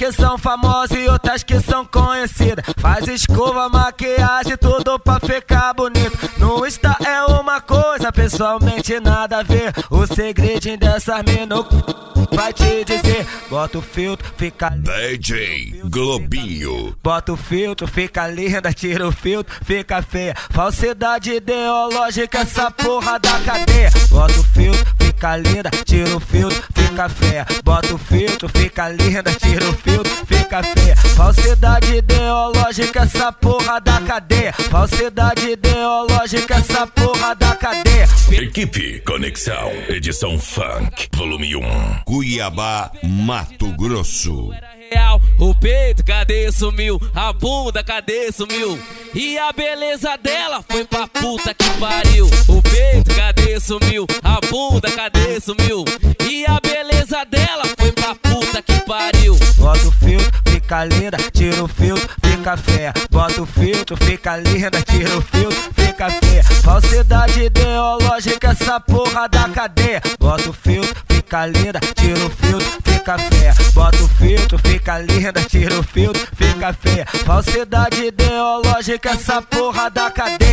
que são famosas e outras que são conhecidas. Faz escova, maquiagem, tudo pra ficar bonito. No Insta é uma coisa, pessoalmente nada a ver. O segredinho dessas minas vai te dizer. Bota o filtro, fica DJ Globinho. Bota o filtro, fica linda, tira o filtro, fica feia. Falsidade ideológica, essa porra da cadeia. Bota o filtro, fica linda, tira o filtro, fica feia. Bota o filtro, fica linda, tira o filtro, fica feia. Falsidade ideológica, essa porra da cadeia. Falsidade ideológica, essa porra da cadeia. Equipe Conexão, edição Funk, volume 1, Cuiabá, Mato Grosso. O peito, cadê sumiu? A bunda, cadê sumiu? E a beleza dela foi pra puta que pariu. O peito, cadê sumiu? A bunda, cadê sumiu? E a beleza dela foi pra puta que pariu. Bota o filtro, fica linda, tira o filtro, fica feia. Bota o filtro, fica linda, tira o filtro, fica feia. Falsidade ideológica, essa porra da cadeia. Bota o filtro, fica linda, tira o filtro, fica feia. Bota o filtro, fica linda, tira o filtro, fica feia. Falsidade ideológica, essa porra da cadeia.